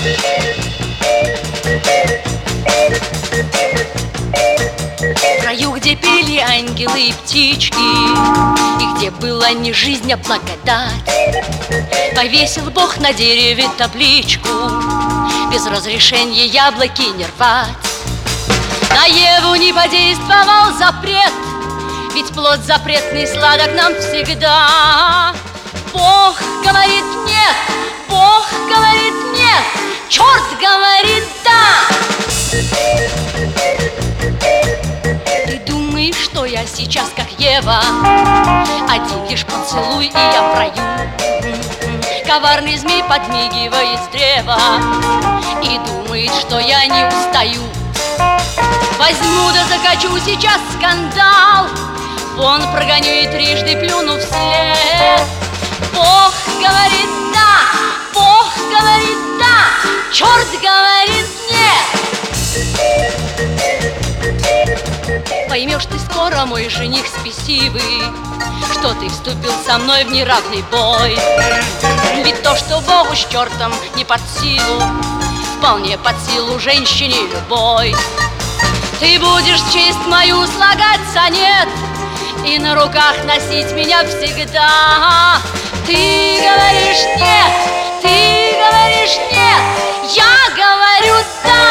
В раю, где пели ангелы и птички, и где была не жизнь, а благодать, повесил Бог на дереве табличку: без разрешения яблоки не рвать. На Еву не подействовал запрет, ведь плод запретный сладок нам всегда. Бог говорит нет, Бог говорит нет, черт говорит да. Ты думаешь, что я сейчас как Ева? Один лишь поцелуй, и я в раю. Коварный змей подмигивает с древа и думает, что я не устаю. Возьму да закачу сейчас скандал, вон прогоню и трижды плюну вслед. Бог говорит да, Бог говорит да, черт говорит нет. Поймешь ты скоро, мой жених спесивый, что ты вступил со мной в неравный бой. Ведь то, что Богу с чертом не под силу, вполне под силу женщине любой. Ты будешь честь мою слагать сонет и на руках носить меня всегда. Ты говоришь нет, ты говоришь нет, я говорю да.